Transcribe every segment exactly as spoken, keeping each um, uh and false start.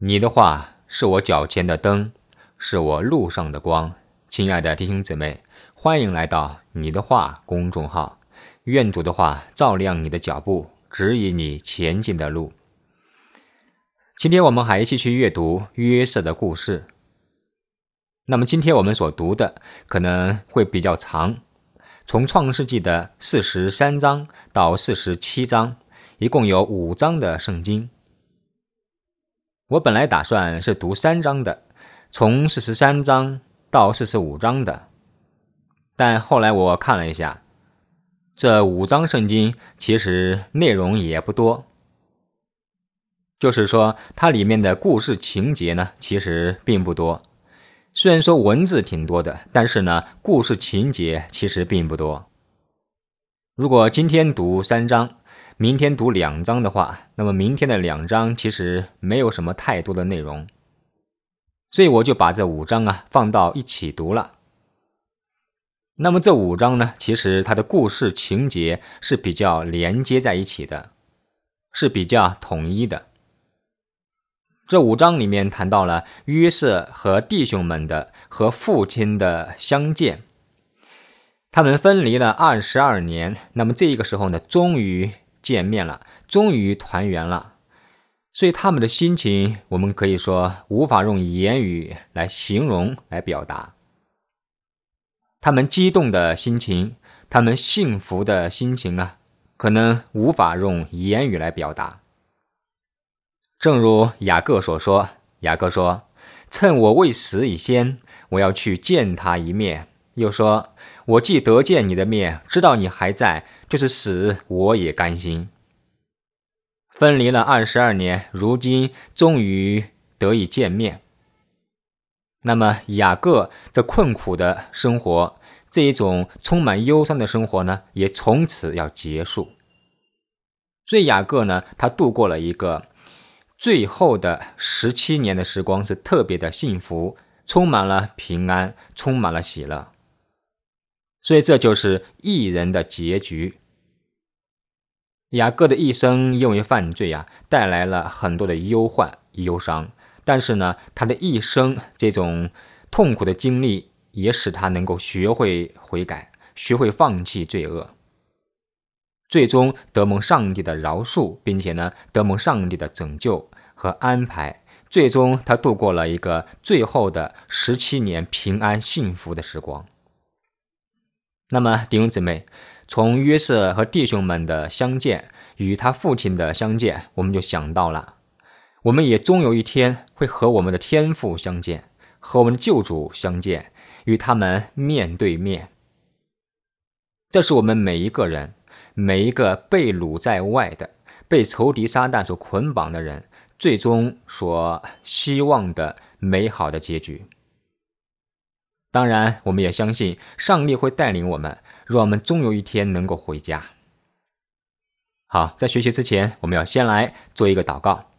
你的话是我脚前的灯，是我路上的光。亲爱的弟兄姊妹，欢迎来到你的话公众号，愿主的话照亮你的脚步，指引你前进的路。今天我们还继续阅读约瑟的故事。那么今天我们所读的可能会比较长，从创世纪的四十三章到四十七章，一共有五章的圣经。我本来打算是读三章的，从四十三章到四十五章的，但后来我看了一下，这五章圣经其实内容也不多，就是说它里面的故事情节呢其实并不多，虽然说文字挺多的，但是呢故事情节其实并不多。如果今天读三章，明天读两章的话，那么明天的两章其实没有什么太多的内容，所以我就把这五章啊放到一起读了。那么这五章呢，其实它的故事情节是比较连接在一起的，是比较统一的。这五章里面谈到了约瑟和弟兄们的和父亲的相见，他们分离了二十二年，那么这个时候呢，终于见面了，终于团圆了。所以他们的心情，我们可以说无法用言语来形容来表达。他们激动的心情，他们幸福的心情啊，可能无法用言语来表达。正如雅各所说，雅各说，趁我未死以先，我要去见他一面。又说，我既得见你的面，知道你还在，就是死我也甘心。分离了二十二年，如今终于得以见面。那么雅各这困苦的生活，这一种充满忧伤的生活呢，也从此要结束。所以雅各呢，他度过了一个最后的十七年的时光，是特别的幸福，充满了平安，充满了喜乐。所以这就是义人的结局。雅各的一生因为犯罪啊，带来了很多的忧患、忧伤，但是呢，他的一生这种痛苦的经历，也使他能够学会悔改，学会放弃罪恶，最终得蒙上帝的饶恕，并且呢，得蒙上帝的拯救和安排，最终他度过了一个最后的十七年平安幸福的时光。那么弟兄姊妹，从约瑟和弟兄们的相见与他父亲的相见，我们就想到了，我们也终有一天会和我们的天父相见，和我们的救主相见，与他们面对面。这是我们每一个人，每一个被掳在外的，被仇敌撒旦所捆绑的人，最终所希望的美好的结局。当然我们也相信上帝会带领我们，让我们终有一天能够回家。好，在学习之前，我们要先来做一个祷告。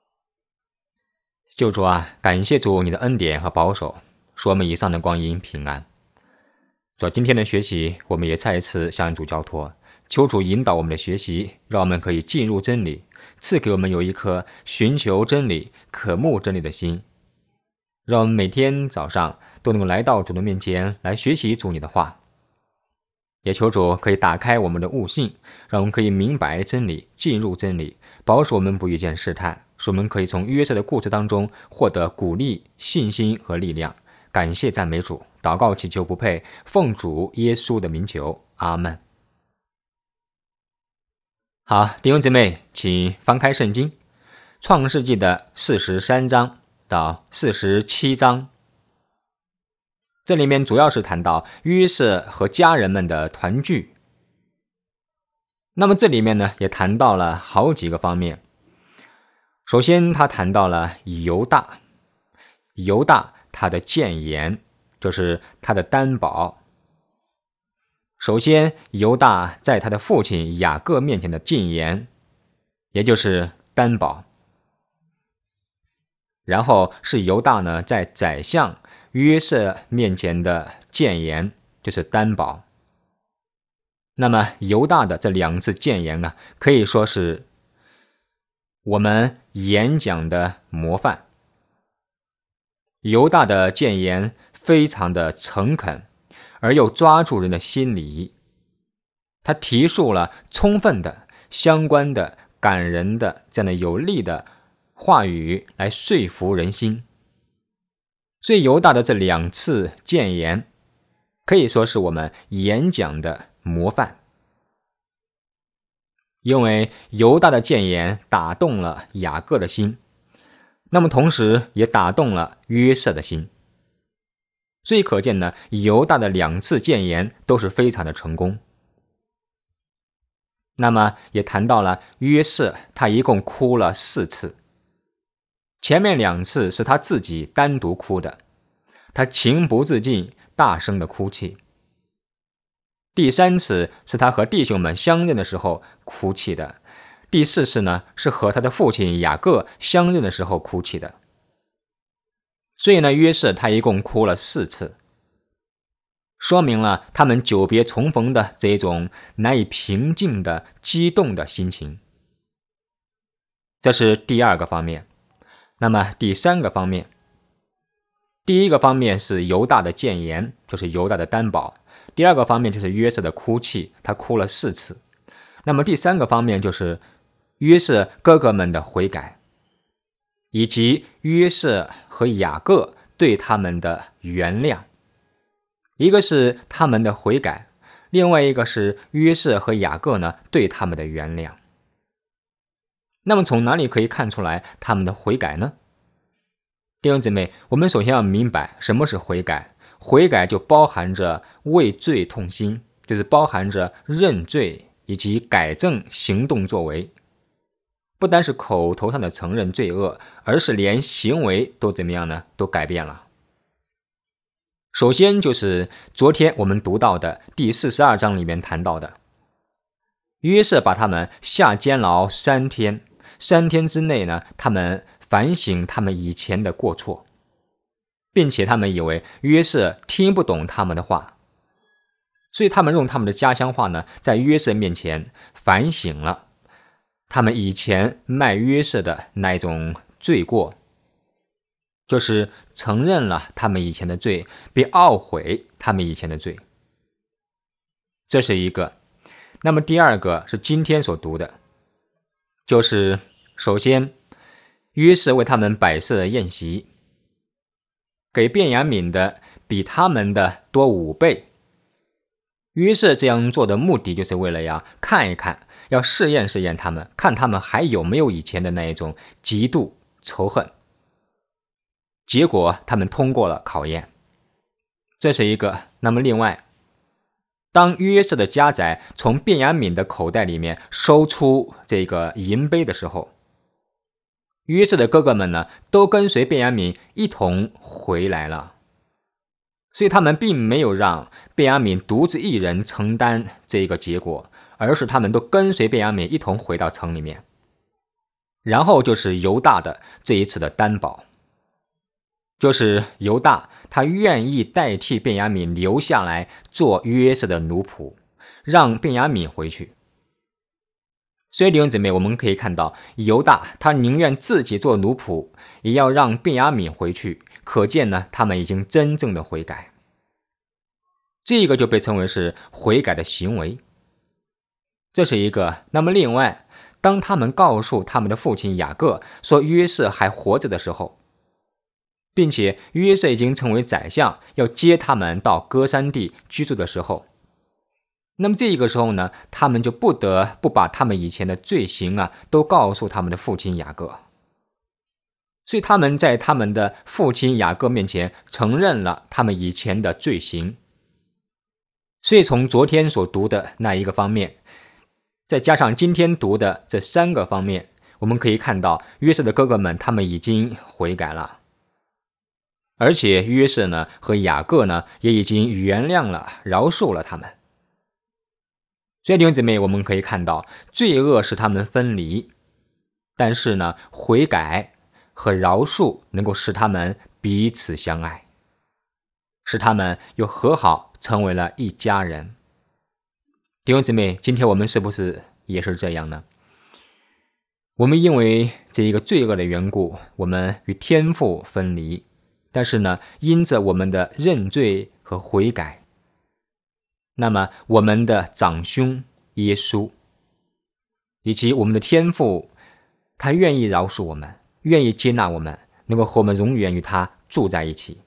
救主啊，感谢主你的恩典和保守，使我们以上的光阴平安。主，今天的学习我们也再一次向主交托，求主引导我们的学习，让我们可以进入真理，赐给我们有一颗寻求真理、渴慕真理的心，让我们每天早上都能够来到主的面前来学习主你的话。也求主可以打开我们的悟性，让我们可以明白真理，进入真理，保守我们不遇见试探，使我们可以从约瑟的故事当中获得鼓励、信心和力量。感谢赞美主，祷告祈求不配，奉主耶稣的名求，阿们。好，弟兄姊妹，请翻开圣经，创世纪的四十三章到四十七章。这里面主要是谈到约瑟和家人们的团聚。那么这里面呢，也谈到了好几个方面。首先他谈到了犹大，犹大他的谏言，就是他的担保。首先犹大在他的父亲雅各面前的进言，也就是担保。然后是犹大呢在宰相约瑟面前的谏言，就是担保。那么犹大的这两次谏言啊，可以说是我们演讲的模范。 犹大的谏言非常的诚恳，而又抓住人的心理。他提述了充分的、相关的、感人的这样的有力的话语来说服人心。所以犹大的这两次谏言可以说是我们演讲的模范。因为犹大的谏言打动了雅各的心，那么同时也打动了约瑟的心。所以可见呢，犹大的两次谏言都是非常的成功。那么也谈到了约瑟，他一共哭了四次。前面两次是他自己单独哭的，他情不自禁大声的哭泣。第三次是他和弟兄们相认的时候哭泣的，第四次呢是和他的父亲雅各相认的时候哭泣的。所以呢，约瑟他一共哭了四次，说明了他们久别重逢的这一种难以平静的激动的心情。这是第二个方面。那么第三个方面，第一个方面是犹大的谏言，就是犹大的担保。第二个方面就是约瑟的哭泣，他哭了四次。那么第三个方面就是约瑟哥哥们的悔改，以及约瑟和雅各对他们的原谅。一个是他们的悔改，另外一个是约瑟和雅各呢对他们的原谅。那么从哪里可以看出来他们的悔改呢？弟兄姊妹，我们首先要明白什么是悔改。悔改就包含着为罪痛心，就是包含着认罪以及改正行动作为。不单是口头上的承认罪恶，而是连行为都怎么样呢？都改变了。首先就是昨天我们读到的第四十二章里面谈到的，约瑟把他们下监牢三天，三天之内呢，他们反省他们以前的过错，并且他们以为约瑟听不懂他们的话，所以他们用他们的家乡话呢，在约瑟面前反省了他们以前卖约瑟的那一种罪过，就是承认了他们以前的罪，并懊悔他们以前的罪。这是一个。那么第二个是今天所读的，就是首先约瑟为他们摆设了宴席，给便雅悯的比他们的多五倍。约瑟这样做的目的就是为了要看一看，要试验试验他们，看他们还有没有以前的那一种嫉妒仇恨。结果他们通过了考验，这是一个。那么另外，当约瑟的家宰从便雅悯的口袋里面收出这个银杯的时候，约瑟的哥哥们呢，都跟随便雅悯一同回来了。所以他们并没有让便雅悯独自一人承担这个结果，而是他们都跟随便雅悯一同回到城里面。然后就是犹大的这一次的担保，就是犹大他愿意代替便雅悯留下来做约瑟的奴仆，让便雅悯回去。所以弟兄姊妹，我们可以看到犹大他宁愿自己做奴仆，也要让便雅悯回去，可见呢，他们已经真正的悔改。这个就被称为是悔改的行为，这是一个。那么另外，当他们告诉他们的父亲雅各说约瑟还活着的时候，并且约瑟已经成为宰相，要接他们到歌珊地居住的时候，那么这个时候呢，他们就不得不把他们以前的罪行啊，都告诉他们的父亲雅各。所以他们在他们的父亲雅各面前承认了他们以前的罪行。所以从昨天所读的那一个方面，再加上今天读的这三个方面，我们可以看到约瑟的哥哥们他们已经悔改了，而且约瑟呢和雅各呢也已经原谅了饶恕了他们。所以弟兄姊妹，我们可以看到罪恶使他们分离，但是呢悔改和饶恕能够使他们彼此相爱，使他们又和好，成为了一家人。弟兄姊妹，今天我们是不是也是这样呢？我们因为这一个罪恶的缘故，我们与天父分离， 但是呢，因着我们的认罪和悔改，那么我们的长兄耶稣以及我们的天父，他愿意饶恕我们，愿意接纳我们，能够和我们永远与他住在一起。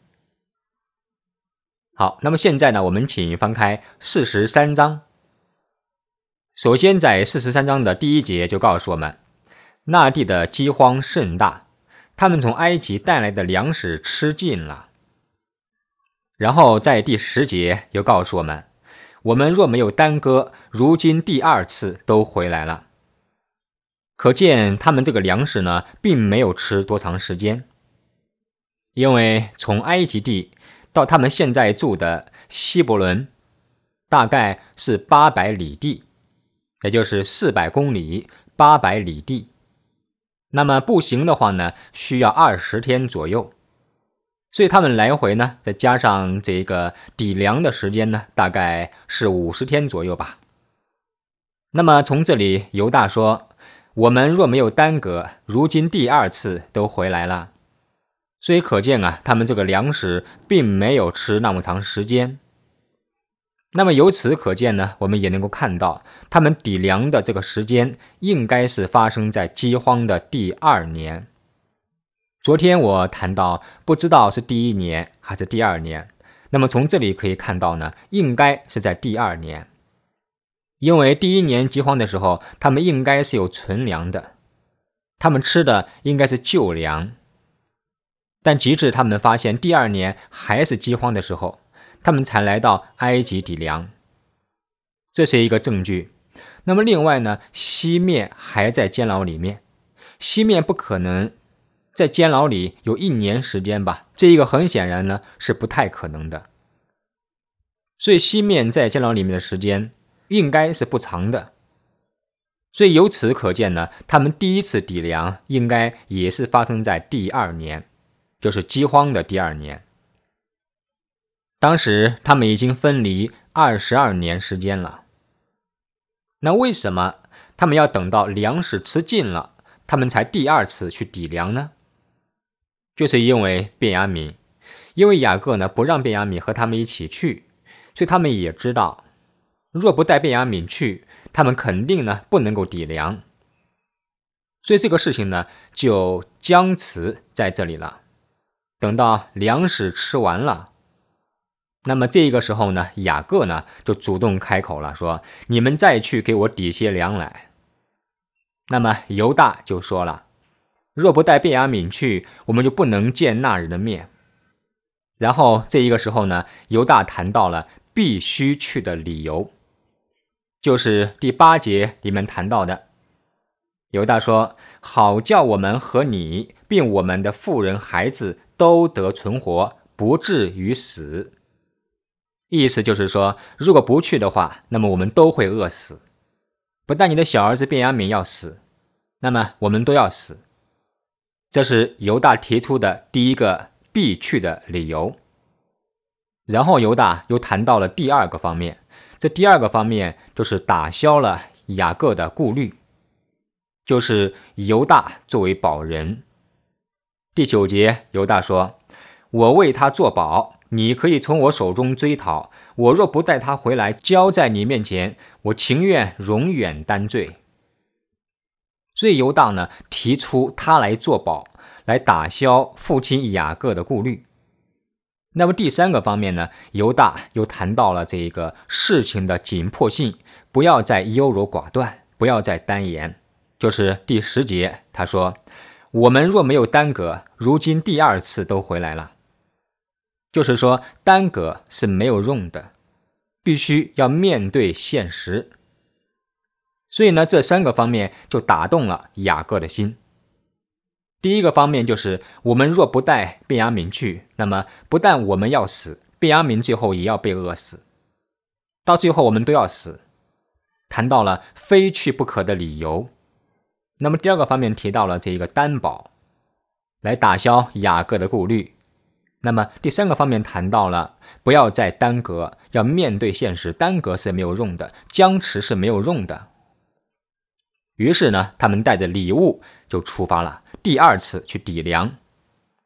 好，那么现在呢，我们请翻开四十三章。首先在四十三章的第一节就告诉我们，那地的饥荒甚大，他们从埃及带来的粮食吃尽了。然后在第十节又告诉我们，我们若没有耽搁，如今第二次都回来了。可见他们这个粮食呢，并没有吃多长时间，因为从埃及地到他们现在住的希伯伦，大概是八百里地，也就是四百公里，八百里地。那么步行的话呢，需要二十天左右。所以他们来回呢，再加上这个抵粮的时间呢，大概是五十天左右吧。那么从这里犹大说，我们若没有耽搁，如今第二次都回来了。所以可见啊，他们这个粮食并没有吃那么长时间。那么由此可见呢，我们也能够看到，他们抵粮的这个时间应该是发生在饥荒的第二年。昨天我谈到，不知道是第一年还是第二年，那么从这里可以看到呢，应该是在第二年。因为第一年饥荒的时候，他们应该是有存粮的，他们吃的应该是旧粮。但及至他们发现第二年还是饥荒的时候，他们才来到埃及抵粮，这是一个证据。那么另外呢，西面还在监牢里面，西面不可能在监牢里有一年时间吧，这一个很显然呢是不太可能的。所以西面在监牢里面的时间应该是不长的。所以由此可见呢，他们第一次抵粮应该也是发生在第二年，就是饥荒的第二年。当时他们已经分离二十二年时间了。那为什么他们要等到粮食吃尽了，他们才第二次去抵粮呢？就是因为便雅悯，因为雅各呢不让便雅悯和他们一起去，所以他们也知道，若不带便雅悯去，他们肯定呢不能够抵粮。所以这个事情呢就僵持在这里了。等到粮食吃完了，那么这个时候呢，雅各呢就主动开口了，说你们再去给我抵些粮来。那么犹大就说了，若不带便雅悯去，我们就不能见那人的面。然后这一个时候呢，犹大谈到了必须去的理由，就是第八节里面谈到的。犹大说，好叫我们和你并我们的妇人孩子都得存活，不至于死。意思就是说，如果不去的话，那么我们都会饿死。不但你的小儿子便雅悯要死，那么我们都要死。这是犹大提出的第一个必去的理由。然后犹大又谈到了第二个方面，这第二个方面就是打消了雅各的顾虑，就是犹大作为保人。第九节犹大说，我为他作保，你可以从我手中追讨，我若不带他回来交在你面前，我情愿永远担罪。所以犹大呢提出他来作保，来打消父亲雅各的顾虑。那么第三个方面呢，犹大又谈到了这个事情的紧迫性，不要再优柔寡断，不要再单言。就是第十节他说，我们若没有耽搁，如今第二次都回来了。就是说耽搁是没有用的，必须要面对现实。所以呢，这三个方面就打动了雅各的心。第一个方面就是我们若不带便雅悯去，那么不但我们要死，便雅悯最后也要被饿死，到最后我们都要死。谈到了非去不可的理由。那么第二个方面提到了这个担保，来打消雅各的顾虑。那么第三个方面谈到了不要再耽搁，要面对现实，耽搁是没有用的，僵持是没有用的。于是呢，他们带着礼物就出发了，第二次去抵粮。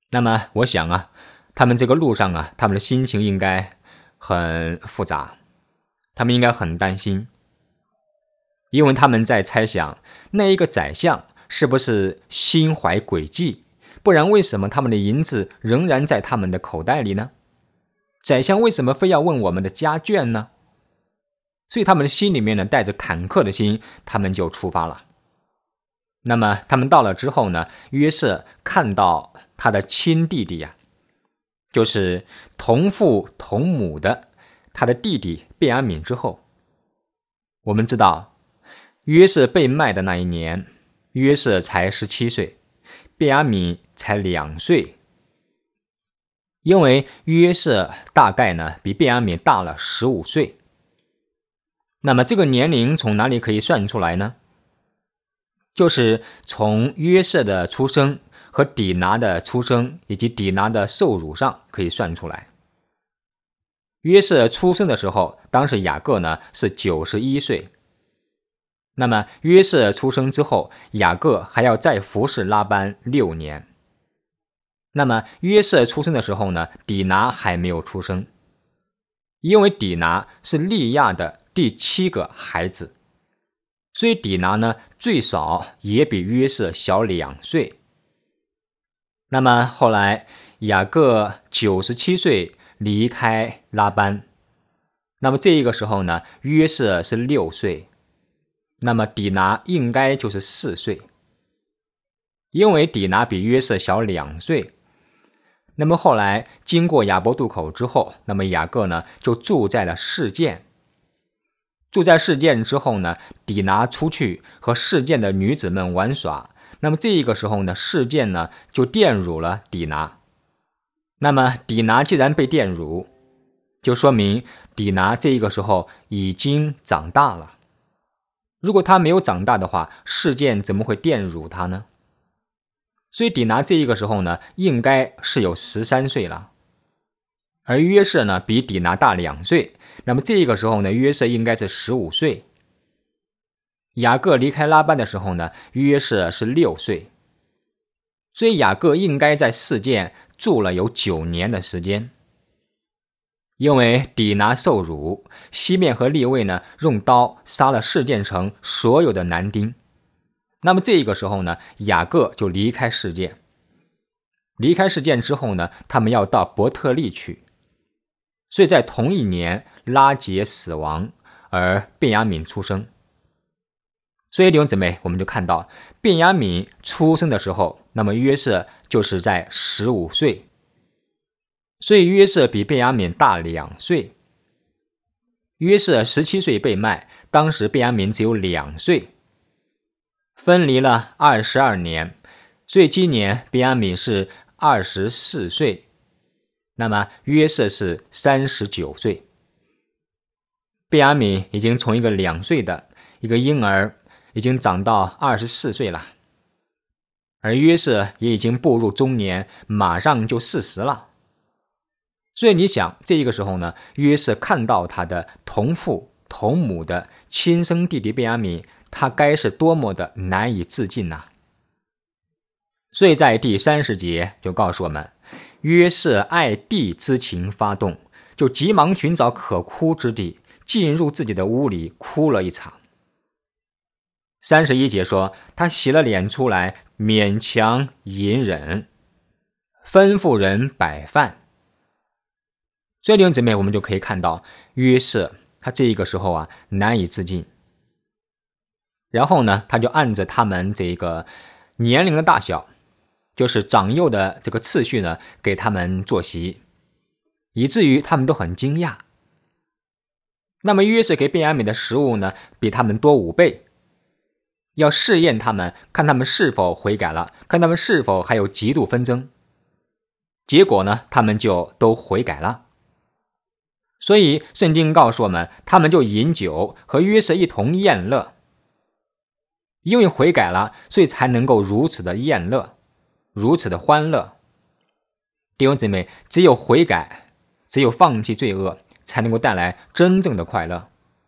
那么我想啊，他们这个路上啊，他们的心情应该很复杂，他们应该很担心，因为他们在猜想那一个宰相是不是心怀诡计，不然为什么他们的银子仍然在他们的口袋里呢？宰相为什么非要问我们的家眷呢？所以他们的心里面呢，带着坎坷的心，他们就出发了。那么他们到了之后呢，约瑟看到他的亲弟弟呀、啊，就是同父同母的他的弟弟便雅悯之后，我们知道约瑟被卖的那一年，约瑟才十七岁，便雅悯才两岁，因为约瑟大概呢比便雅悯大了十五岁。那么这个年龄从哪里可以算出来呢？就是从约瑟的出生和底拿的出生以及底拿的受辱上可以算出来。约瑟出生的时候，当时雅各呢是九十一岁。那么约瑟出生之后，雅各还要再服侍拉班六年。那么约瑟出生的时候呢，底拿还没有出生，因为底拿是利亚的第七个孩子。所以底拿呢，最少也比约瑟小两岁。那么后来雅各九十七岁离开拉班，那么这一个时候呢，约瑟是六岁，那么底拿应该就是四岁，因为底拿比约瑟小两岁。那么后来经过雅博渡口之后，那么雅各呢就住在了示剑。住在示剑之后呢，底拿出去和示剑的女子们玩耍，那么这个时候呢，示剑呢就玷辱了底拿。那么底拿既然被玷辱，就说明底拿这个时候已经长大了。如果他没有长大的话，示剑怎么会玷辱他呢？所以底拿这一个时候呢，应该是有十三岁了。而约瑟呢比底拿大两岁，那么这个时候呢，约瑟应该是十五岁。雅各离开拉班的时候呢，约瑟是六岁。所以雅各应该在示剑住了有九年的时间。因为底拿受辱，西面和利未呢用刀杀了示剑城所有的男丁。那么这个时候呢，雅各就离开示剑。离开示剑之后呢，他们要到伯特利去。所以在同一年，拉结死亡，而便雅悯出生。所以弟兄姊妹，我们就看到便雅悯出生的时候，那么约瑟就是在十五岁。所以约瑟比便雅悯大两岁。约瑟十七岁被卖，当时便雅悯只有两岁，分离了二十二年。所以今年便雅悯是二十四岁。那么约瑟是三十九岁，便雅悯已经从一个两岁的一个婴儿，已经长到二十四岁了，而约瑟也已经步入中年，马上就四十了。所以你想，这个时候呢，约瑟看到他的同父同母的亲生弟弟便雅悯，他该是多么的难以置信啊。所以在第三十节就告诉我们，约瑟爱弟之情发动，就急忙寻找可哭之地，进入自己的屋里哭了一场。三十一节说，他洗了脸出来，勉强隐忍，吩咐人摆饭。所以弟兄姊妹，我们就可以看到约瑟他这个时候啊难以置信。然后呢，他就按着他们这个年龄的大小，就是长幼的这个次序呢，给他们坐席，以至于他们都很惊讶。那么约瑟给便雅悯的食物呢，比他们多五倍，要试验他们，看他们是否悔改了，看他们是否还有嫉妒纷争。结果呢，他们就都悔改了。所以圣经告诉我们，他们就饮酒，和约瑟一同宴乐。因为悔改了，所以才能够如此的宴乐，如此的欢乐。弟兄姊妹，只有悔改，只有放弃罪恶，才能够带来真正的快乐。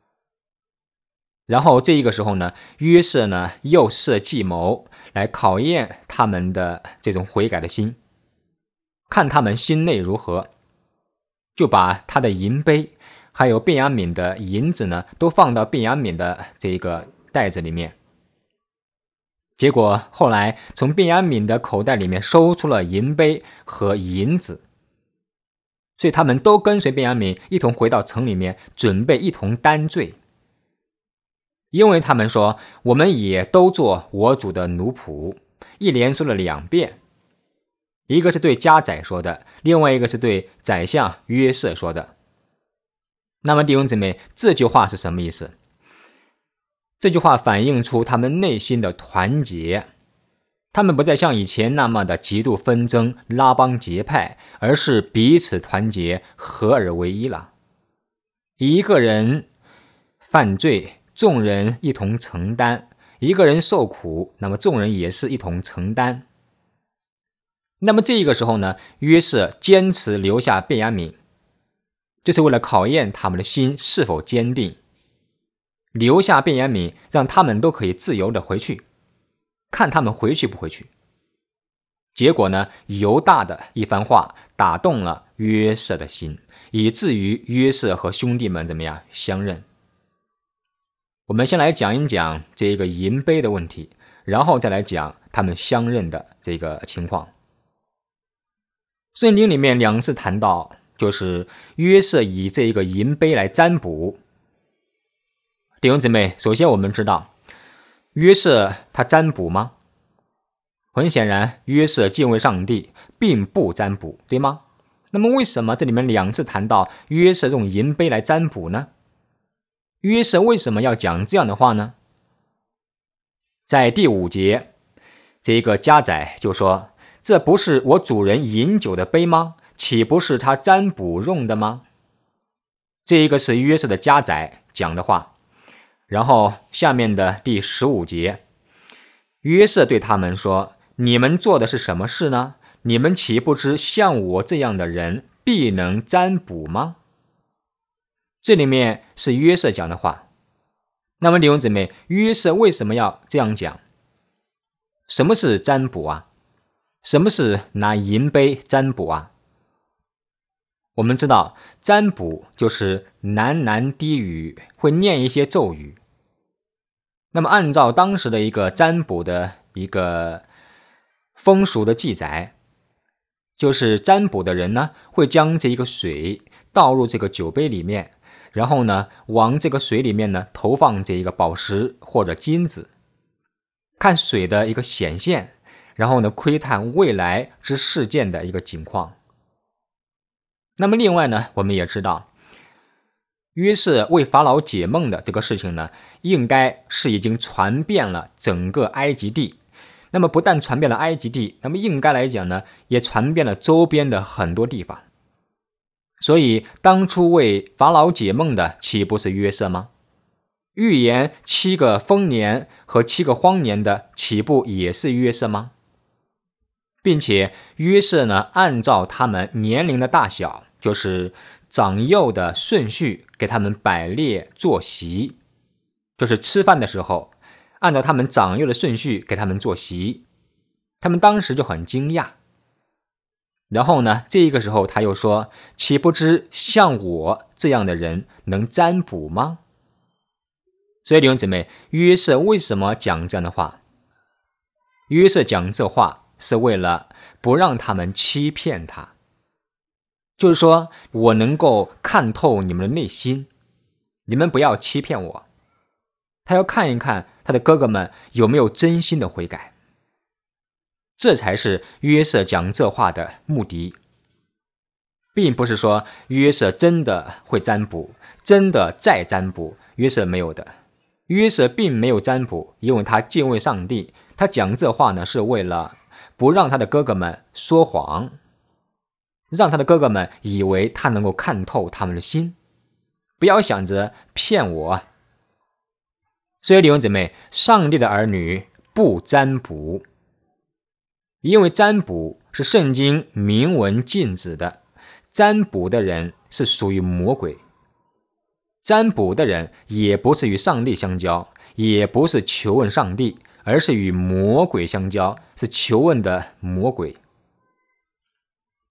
然后这一个时候呢，约瑟呢又设计谋来考验他们的这种悔改的心。 看他们心内如何，就把他的银杯还有便雅悯的银子呢，都放到便雅悯的这个袋子里面。结果后来从便雅悯的口袋里面收出了银杯和银子，所以他们都跟随便雅悯一同回到城里面，准备一同担罪。因为他们说，我们也都做我主的奴仆，一连说了两遍，一个是对家宰说的，另外一个是对宰相约瑟说的。那么弟兄姊妹，这句话是什么意思？这句话反映出他们内心的团结，他们不再像以前那么的极度纷争、拉帮结派，而是彼此团结，合而为一了。一个人犯罪，众人一同承担；一个人受苦，那么众人也是一同承担。那么这个时候呢，约瑟坚持留下便雅悯，就是为了考验他们的心是否坚定。留下便雅悯，让他们都可以自由的回去，看他们回去不回去。结果呢，犹大的一番话打动了约瑟的心，以至于约瑟和兄弟们怎么样相认。我们先来讲一讲这个银杯的问题，然后再来讲他们相认的这个情况。圣经里面两次谈到，就是约瑟以这个银杯来占卜。弟兄姊妹，首先我们知道约瑟他占卜吗？很显然约瑟敬畏上帝，并不占卜，对吗？那么为什么这里面两次谈到约瑟用银杯来占卜呢？约瑟为什么要讲这样的话呢？在第五节，这个家宰就说，这不是我主人饮酒的杯吗？岂不是他占卜用的吗？这一个是约瑟的家宰讲的话。然后下面的第十五节，约瑟对他们说，你们做的是什么事呢？你们岂不知像我这样的人必能占卜吗？这里面是约瑟讲的话。那么弟兄姊妹，约瑟为什么要这样讲？什么是占卜啊？什么是拿银杯占卜啊？我们知道占卜就是喃喃低语，会念一些咒语。那么按照当时的一个占卜的一个风俗的记载，就是占卜的人呢，会将这一个水倒入这个酒杯里面，然后呢往这个水里面呢投放这一个宝石或者金子，看水的一个显现，然后呢窥探未来之事件的一个景况。那么另外呢，我们也知道约瑟为法老解梦的这个事情呢，应该是已经传遍了整个埃及地。那么不但传遍了埃及地，那么应该来讲呢，也传遍了周边的很多地方。所以当初为法老解梦的岂不是约瑟吗？预言七个丰年和七个荒年的岂不也是约瑟吗？并且约瑟呢，按照他们年龄的大小，就是长幼的顺序，给他们摆列坐席，就是吃饭的时候按照他们长幼的顺序给他们坐席。他们当时就很惊讶。然后呢，这个时候他又说，岂不知像我这样的人能占卜吗？所以弟兄姊妹，约瑟为什么讲这样的话？约瑟讲这话是为了不让他们欺骗他，就是说我能够看透你们的内心，你们不要欺骗我。他要看一看他的哥哥们有没有真心的悔改，这才是约瑟讲这话的目的，并不是说约瑟真的会占卜，真的在占卜。约瑟没有的，约瑟并没有占卜，因为他敬畏上帝。他讲这话呢，是为了不让他的哥哥们说谎，让他的哥哥们以为他能够看透他们的心，不要想着骗我。所以弟兄姊妹，上帝的儿女不占卜，因为占卜是圣经明文禁止的。占卜的人是属于魔鬼，占卜的人也不是与上帝相交，也不是求问上帝，而是与魔鬼相交，是求问的魔鬼。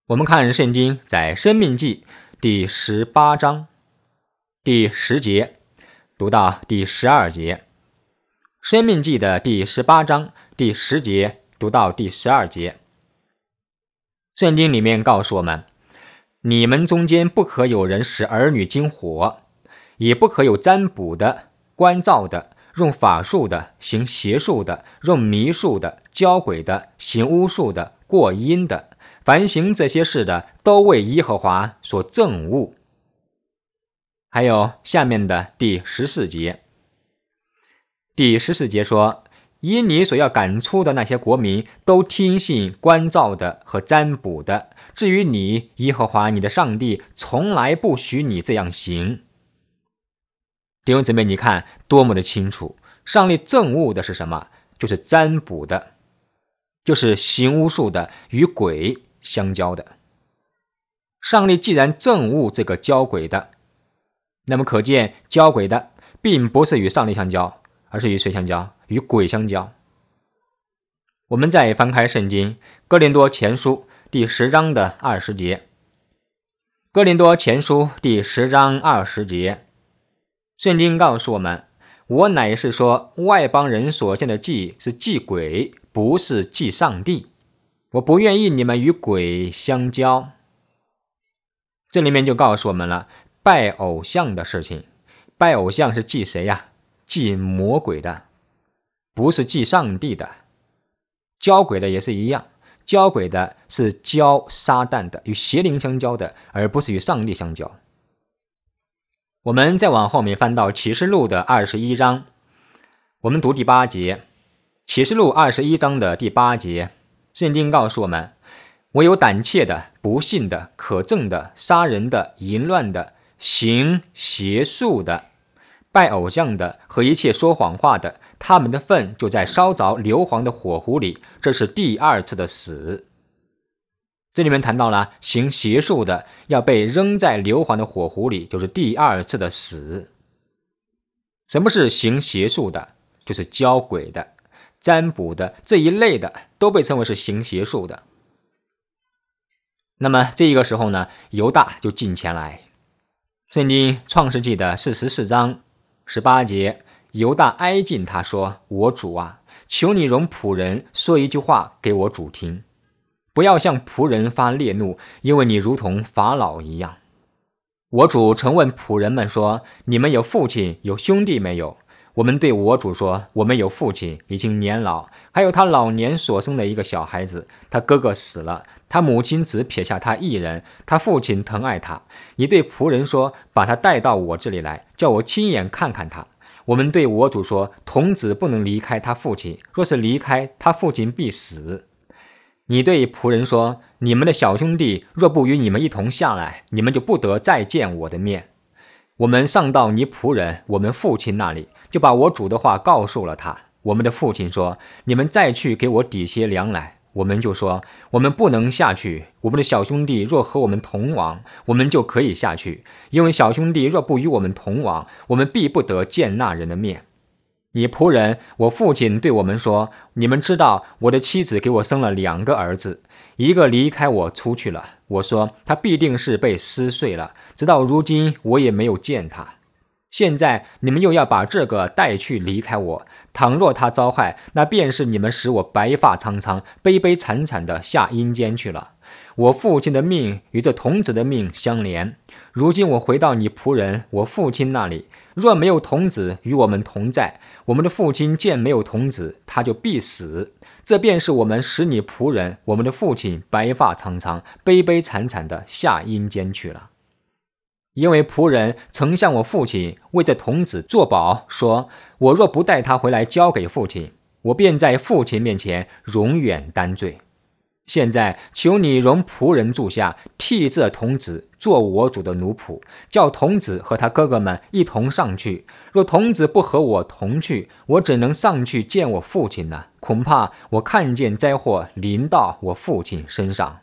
我们看圣经在申命记第十八章第十节读到第十二节，申命记的第十八章第十节读到第十二节。圣经里面告诉我们，你们中间不可有人使儿女经火，也不可有占卜的、观兆的、用法术的、行邪术的、用迷术的、交鬼的、行巫术的、过阴的，凡行这些事的，都为耶和华所憎恶。还有下面的第十四节，第十四节说，因你所要赶出的那些国民都听信观兆的和占卜的，至于你，耶和华你的上帝从来不许你这样行。弟兄姊妹，你看多么的清楚，上帝憎恶的是什么？就是占卜的，就是行巫术的，与鬼相交的。上帝既然憎恶这个交鬼的，那么可见交鬼的并不是与上帝相交，而是与谁相交？与鬼相交。我们再翻开圣经哥林多前书第十章的二十节，哥林多前书第十章二十节，圣经告诉我们，我乃是说外邦人所献的祭是祭鬼，不是祭上帝。我不愿意你们与鬼相交。这里面就告诉我们了拜偶像的事情。拜偶像是祭谁呀？祭魔鬼的，不是祭上帝的。交鬼的也是一样，交鬼的是交撒旦的，与邪灵相交的，而不是与上帝相交。我们再往后面翻到启示录的二十一章，我们读第八节。启示录二十一章的第八节，圣经告诉我们，唯有胆怯的、不信的、可憎的、杀人的、淫乱的、行邪术的、拜偶像的和一切说谎话的，他们的份就在烧着硫磺的火湖里，这是第二次的死。这里面谈到了行邪术的要被扔在硫磺的火湖里，就是第二次的死。什么是行邪术的？就是交鬼的、占卜的，这一类的都被称为是行邪术的。那么这个时候呢，犹大就进前来。圣经创世纪的四十四章十八节，犹大挨近他说，我主啊，求你容仆人说一句话给我主听，不要向仆人发烈怒，因为你如同法老一样。我主曾问仆人们说，你们有父亲有兄弟没有？我们对我主说，我们有父亲，已经年老，还有他老年所生的一个小孩子，他哥哥死了，他母亲只撇下他一人，他父亲疼爱他。你对仆人说，把他带到我这里来，叫我亲眼看看他。我们对我主说，童子不能离开他父亲，若是离开，他父亲必死。你对仆人说，你们的小兄弟若不与你们一同下来，你们就不得再见我的面。我们上到你仆人我们父亲那里，就把我主的话告诉了他。我们的父亲说，你们再去给我抵些粮来。我们就说，我们不能下去，我们的小兄弟若和我们同往，我们就可以下去，因为小兄弟若不与我们同往，我们必不得见那人的面。你仆人我父亲对我们说，你们知道我的妻子给我生了两个儿子，一个离开我出去了，我说他必定是被撕碎了，直到如今我也没有见他。现在你们又要把这个带去离开我，倘若他遭害，那便是你们使我白发苍苍、悲悲惨惨的下阴间去了。我父亲的命与这童子的命相连，如今我回到你仆人我父亲那里，若没有童子与我们同在，我们的父亲见没有童子，他就必死。这便是我们使你仆人我们的父亲白发苍苍、悲悲惨惨的下阴间去了。因为仆人曾向我父亲为这童子作保，说我若不带他回来交给父亲，我便在父亲面前永远担罪。现在求你容仆人住下，替这童子做我主的奴仆，叫童子和他哥哥们一同上去。若童子不和我同去，我只能上去见我父亲呢？恐怕我看见灾祸临到我父亲身上。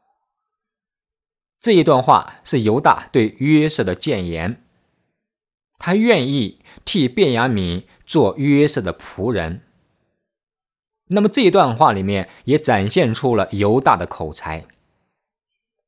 这一段话是犹大对约瑟的谏言，他愿意替便雅悯做约瑟的仆人。那么这一段话里面也展现出了犹大的口才。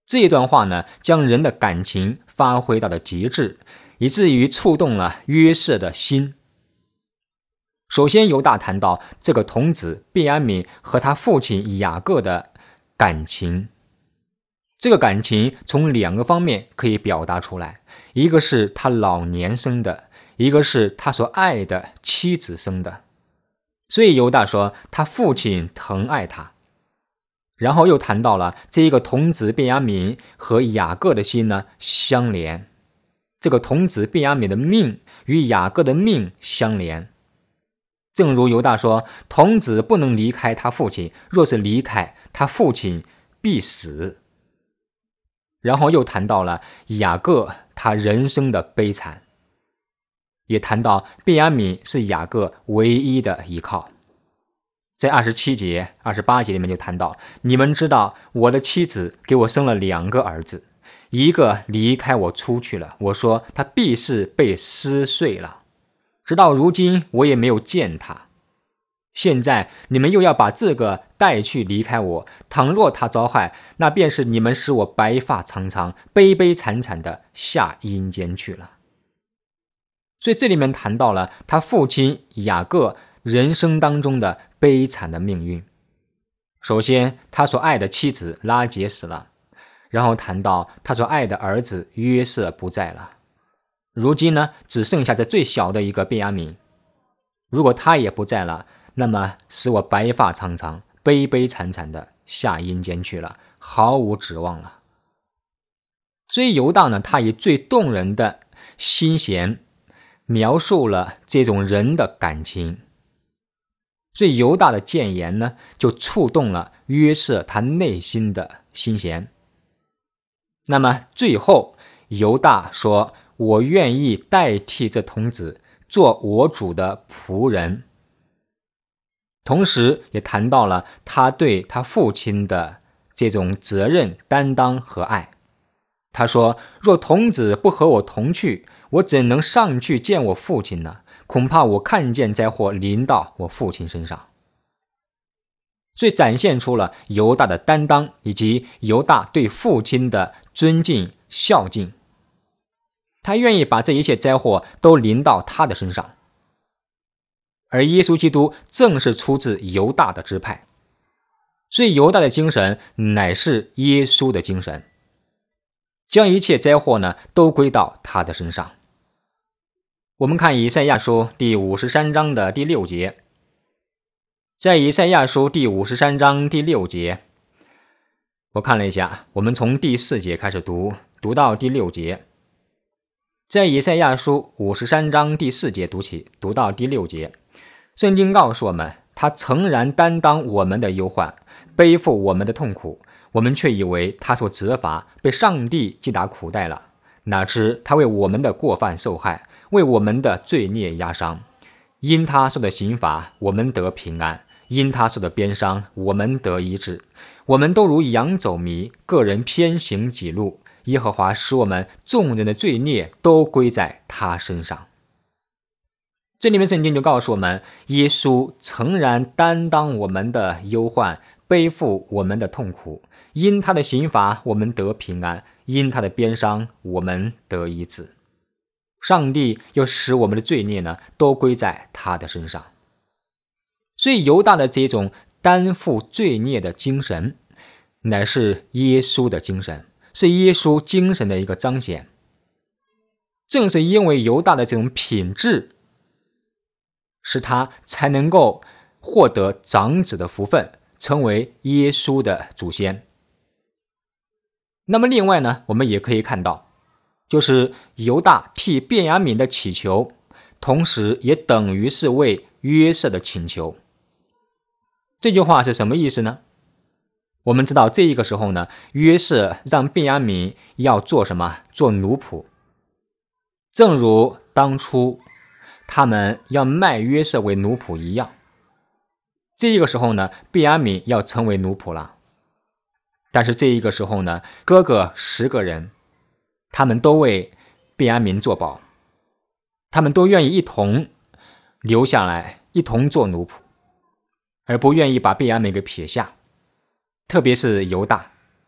这一段话呢，将人的感情发挥到了极致，以至于触动了约瑟的心。首先犹大谈到这个童子便雅悯和他父亲雅各的感情，这个感情从两个方面可以表达出来，一个是他老年生的，一个是他所爱的妻子生的。所以犹大说他父亲疼爱他。然后又谈到了这一个童子便雅悯和雅各的心呢相连，这个童子便雅悯的命与雅各的命相连。正如犹大说，童子不能离开他父亲，若是离开，他父亲必死。然后又谈到了雅各他人生的悲惨，也谈到便雅悯是雅各唯一的依靠。在二十七节、二十八节里面就谈到，你们知道我的妻子给我生了两个儿子，一个离开我出去了，我说他必是被撕碎了，直到如今我也没有见他。现在你们又要把这个带去离开我，倘若他遭害，那便是你们使我白发苍苍、悲悲惨惨的下阴间去了。所以这里面谈到了他父亲雅各人生当中的悲惨的命运。首先他所爱的妻子拉结死了，然后谈到他所爱的儿子约瑟不在了，如今呢只剩下这最小的一个便雅悯，如果他也不在了，那么使我白发苍苍、悲悲惨惨的下阴间去了，毫无指望了。所以犹大呢，他以最动人的心弦描述了这种人的感情。所以犹大的谏言呢，就触动了约瑟他内心的心弦。那么最后犹大说，我愿意代替这童子做我主的仆人，同时也谈到了他对他父亲的这种责任担当和爱。他说，若童子不和我同去，我怎能上去见我父亲呢？恐怕我看见灾祸临到我父亲身上。所以展现出了犹大的担当，以及犹大对父亲的尊敬孝敬。他愿意把这一切灾祸都临到他的身上。而耶稣基督正是出自犹大的支派，所以犹大的精神乃是耶稣的精神，将一切灾祸呢都归到他的身上。我们看以赛亚书第五十三章的第六节，在以赛亚书第五十三章第六节，我看了一下，我们从第四节开始读，读到第六节。在以赛亚书五十三章第四节读起，读到第六节，圣经告诉我们，他诚然担当我们的忧患，背负我们的痛苦，我们却以为他受责罚，被上帝击打苦待了。哪知他为我们的过犯受害，为我们的罪孽压伤。因他受的刑罚，我们得平安；因他受的鞭伤，我们得医治。我们都如羊走迷，个人偏行己路。耶和华使我们众人的罪孽都归在他身上。这里面圣经就告诉我们，耶稣诚然担当我们的忧患，背负我们的痛苦，因他的刑罚我们得平安，因他的鞭伤我们得医治。上帝又使我们的罪孽呢都归在他的身上。所以犹大的这种担负罪孽的精神，乃是耶稣的精神，是耶稣精神的一个彰显。正是因为犹大的这种品质，使他才能够获得长子的福分，成为耶稣的祖先。那么另外呢，我们也可以看到，就是犹大替便雅悯的祈求，同时也等于是为约瑟的请求。这句话是什么意思呢？我们知道这一个时候呢，约瑟让便雅悯要做什么？做奴仆。正如当初他们要卖约瑟为奴仆一样，这一个时候呢，便雅悯要成为奴仆了。但是这一个时候呢，哥哥十个人，他们都为便雅悯作保，他们都愿意一同留下来，一同做奴仆，而不愿意把便雅悯给撇下。特别是犹大，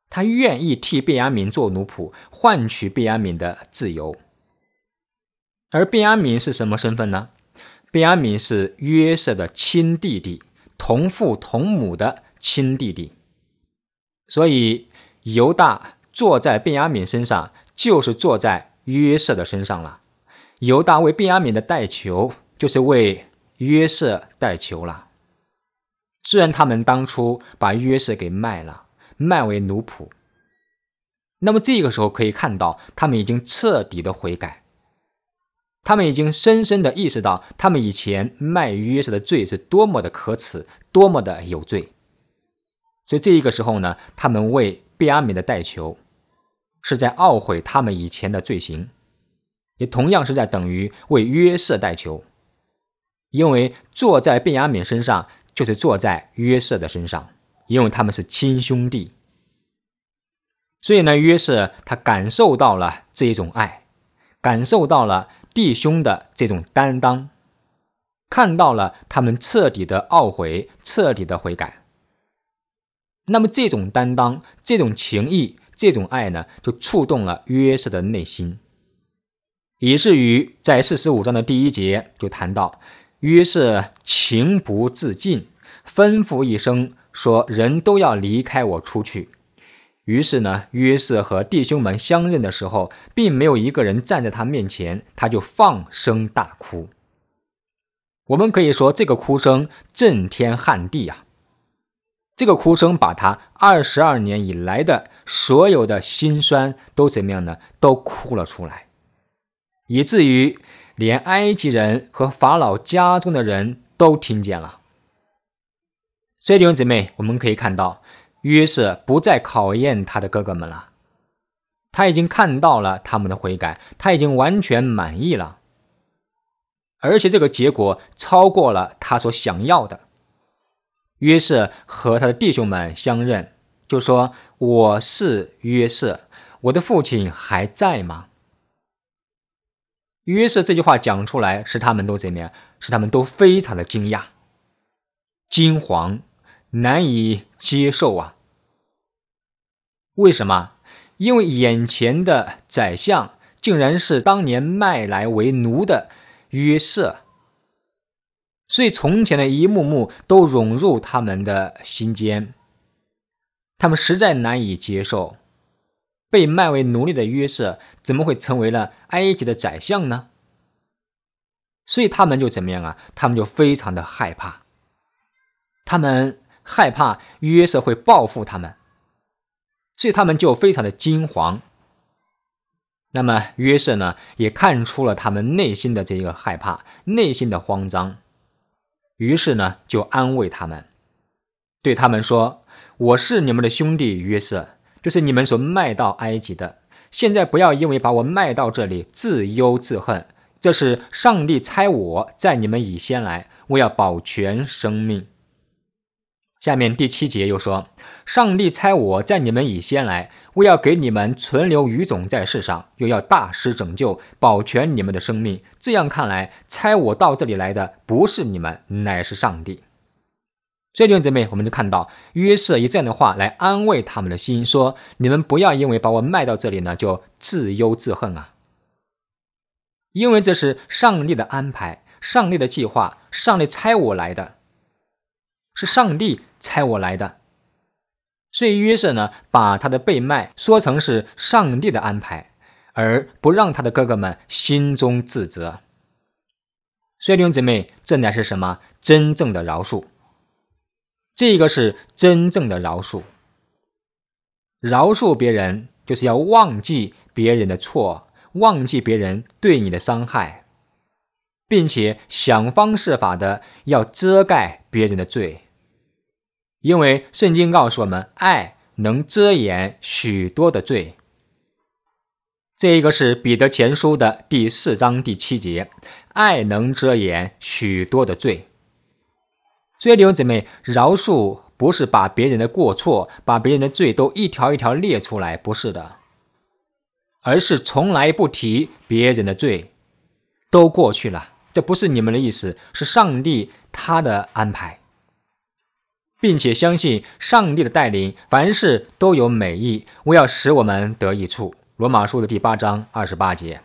他愿意替便雅悯做奴仆，换取便雅悯的自由。而便雅悯是什么身份呢？便雅悯是约瑟的亲弟弟，同父同母的亲弟弟。所以犹大坐在便雅悯身上，就是坐在约瑟的身上了。犹大为便雅悯的代求，就是为约瑟代求了。虽然他们当初把约瑟给卖了，卖为奴仆，那么这个时候可以看到，他们已经彻底的悔改，他们已经深深的意识到，他们以前卖约瑟的罪是多么的可耻，多么的有罪。所以这一个时候呢，他们为便雅悯的代求，是在懊悔他们以前的罪行，也同样是在等于为约瑟代求，因为坐在便雅悯身上，就是坐在约瑟的身上，因为他们是亲兄弟。所以呢，约瑟他感受到了这一种爱，感受到了弟兄的这种担当，看到了他们彻底的懊悔，彻底的悔改。那么这种担当，这种情谊，这种爱呢，就触动了约瑟的内心，以至于在四十五章的第一节就谈到，约瑟情不自禁，吩咐一声说，人都要离开我出去。于是呢，约瑟和弟兄们相认的时候，并没有一个人站在他面前，他就放声大哭。我们可以说，这个哭声震天撼地啊！这个哭声把他二十二年以来的所有的辛酸都怎么样呢？都哭了出来，以至于连埃及人和法老家中的人都听见了。所以弟兄姊妹，我们可以看到，约瑟不再考验他的哥哥们了，他已经看到了他们的悔改，他已经完全满意了，而且这个结果超过了他所想要的。约瑟和他的弟兄们相认，就说，我是约瑟，我的父亲还在吗？约瑟这句话讲出来，使他们都怎么样？使他们都非常的惊讶、惊惶，难以接受啊！为什么？因为眼前的宰相竟然是当年卖来为奴的约瑟，所以从前的一幕幕都涌入他们的心间，他们实在难以接受，被卖为奴隶的约瑟怎么会成为了埃及的宰相呢？所以他们就怎么样啊？他们就非常的害怕，他们害怕约瑟会报复他们，所以他们就非常的惊惶。那么约瑟呢，也看出了他们内心的这个害怕，内心的慌张，于是呢，就安慰他们，对他们说，我是你们的兄弟约瑟，就是你们所卖到埃及的，现在不要因为把我卖到这里自忧自恨，这是上帝差我在你们以先来，我要保全生命。下面第七节又说，上帝差我在你们以先来，我要给你们存留余种在世上，又要大施拯救，保全你们的生命。这样看来，差我到这里来的不是你们，乃是上帝。所以弟兄姊妹，我们就看到约瑟以这样的话来安慰他们的心，说，你们不要因为把我卖到这里呢，就自忧自恨啊，因为这是上帝的安排，上帝的计划，上帝差我来的，是上帝差我来的。所以约瑟呢，把他的被卖说成是上帝的安排，而不让他的哥哥们心中自责。所以弟兄姊妹，这乃是什么？真正的饶恕。这个是真正的饶恕。饶恕别人，就是要忘记别人的错，忘记别人对你的伤害，并且想方设法的要遮盖别人的罪。因为圣经告诉我们，爱能遮掩许多的罪。这一个是彼得前书的第四章第七节，爱能遮掩许多的罪。所以弟兄姊妹，饶恕不是把别人的过错，把别人的罪都一条一条列出来，不是的，而是从来不提别人的罪，都过去了，这不是你们的意思，是上帝他的安排。 并且相信上帝的带领，凡事都有美意，我要使我们得益处。罗马书的第八章二十八节。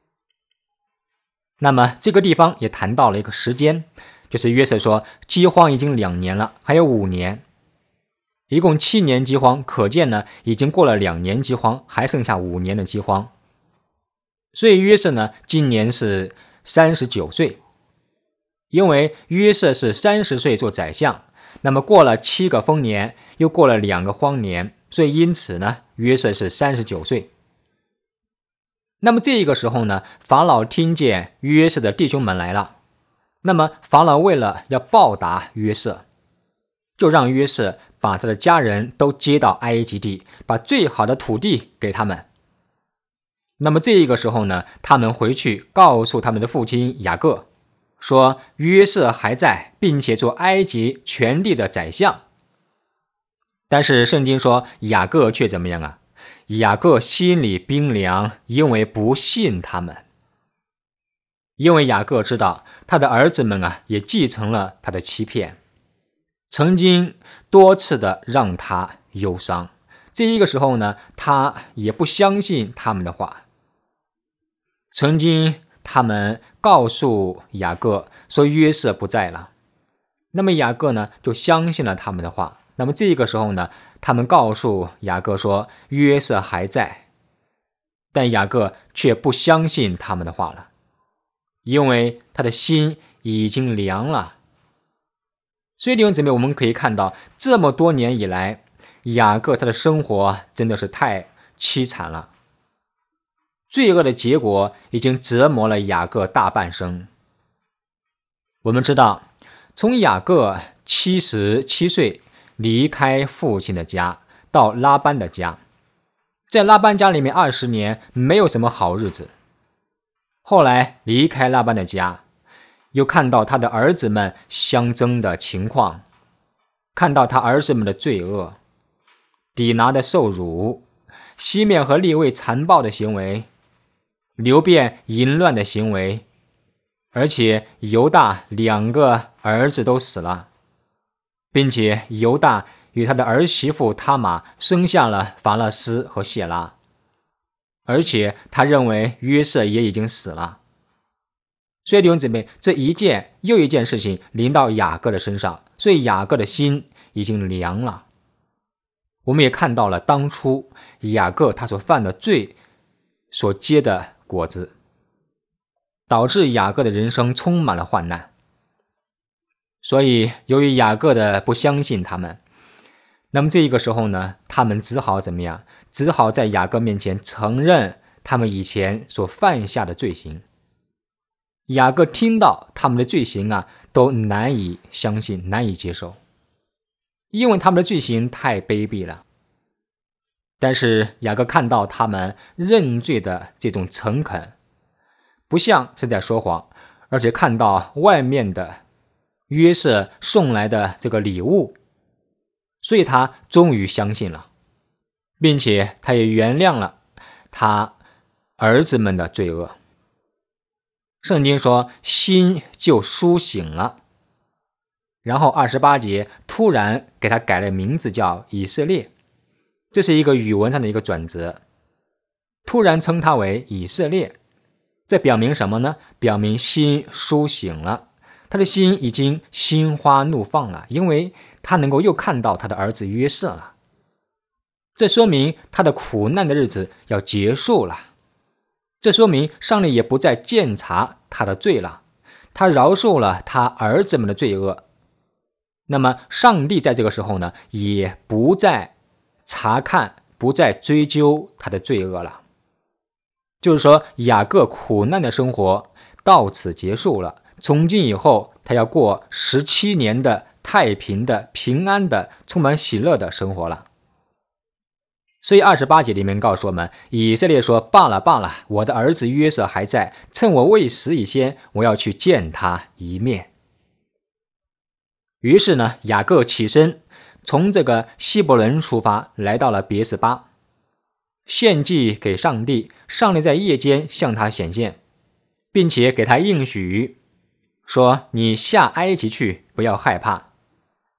那么这个地方也谈到了一个时间，就是约瑟说饥荒已经两年了，还有五年，一共七年饥荒，可见呢已经过了两年饥荒，还剩下五年的饥荒。所以约瑟呢今年是三十九岁，因为约瑟是三十岁做宰相，那么过了七个丰年，又过了两个荒年，所以因此呢约瑟是三十九岁。那么这个时候呢，法老听见约瑟的弟兄们来了，那么法老为了要报答约瑟，就让约瑟把他的家人都接到埃及地，把最好的土地给他们。那么这个时候呢，他们回去告诉他们的父亲雅各，说约瑟还在，并且做埃及全地的宰相。但是圣经说雅各却怎么样啊？雅各心里冰凉，因为不信他们。因为雅各知道他的儿子们啊，也继承了他的欺骗，曾经多次的让他忧伤。这一个时候呢，他也不相信他们的话。曾经他们告诉雅各说约瑟不在了，那么雅各呢就相信了他们的话。那么这个时候呢，他们告诉雅各说约瑟还在，但雅各却不相信他们的话了，因为他的心已经凉了。所以弟兄姊妹，我们可以看到这么多年以来，雅各他的生活真的是太凄惨了，罪恶的结果已经折磨了雅各大半生。我们知道，从雅各七十七岁离开父亲的家到拉班的家，在拉班家里面二十年没有什么好日子。后来离开拉班的家，又看到他的儿子们相争的情况，看到他儿子们的罪恶，底拿的受辱，西面和利未残暴的行为，流便淫乱的行为，而且犹大两个儿子都死了，并且犹大与他的儿媳妇他玛生下了法勒斯和谢拉，而且他认为约瑟也已经死了。所以弟兄姊妹，这一件又一件事情临到雅各的身上，所以雅各的心已经凉了。我们也看到了当初雅各他所犯的罪所结的果子，导致雅各的人生充满了患难。所以由于雅各的不相信他们，那么这个时候呢，他们只好怎么样？只好在雅各面前承认他们以前所犯下的罪行。雅各听到他们的罪行啊，都难以相信，难以接受，因为他们的罪行太卑鄙了。但是雅各看到他们认罪的这种诚恳，不像是在说谎，而且看到外面的约瑟送来的这个礼物，所以他终于相信了，并且他也原谅了他儿子们的罪恶。圣经说心就苏醒了，然后二十八节突然给他改了名字叫以色列，这是一个语文上的一个转折，突然称他为以色列，这表明什么呢？表明心苏醒了，他的心已经心花怒放了，因为他能够又看到他的儿子约瑟了。这说明他的苦难的日子要结束了，这说明上帝也不再鉴察他的罪了，他饶恕了他儿子们的罪恶。那么上帝在这个时候呢，也不再查看，不再追究他的罪恶了。就是说雅各苦难的生活到此结束了，从今以后他要过十七年的太平的、平安的、充满喜乐的生活了。所以二十八节里面告诉我们，以色列说罢了罢了，我的儿子约瑟还在，趁我未死以前，我要去见他一面。于是呢，雅各起身从这个希伯伦出发，来到了别是巴，献祭给上帝。上帝在夜间向他显现，并且给他应许说，你下埃及去，不要害怕，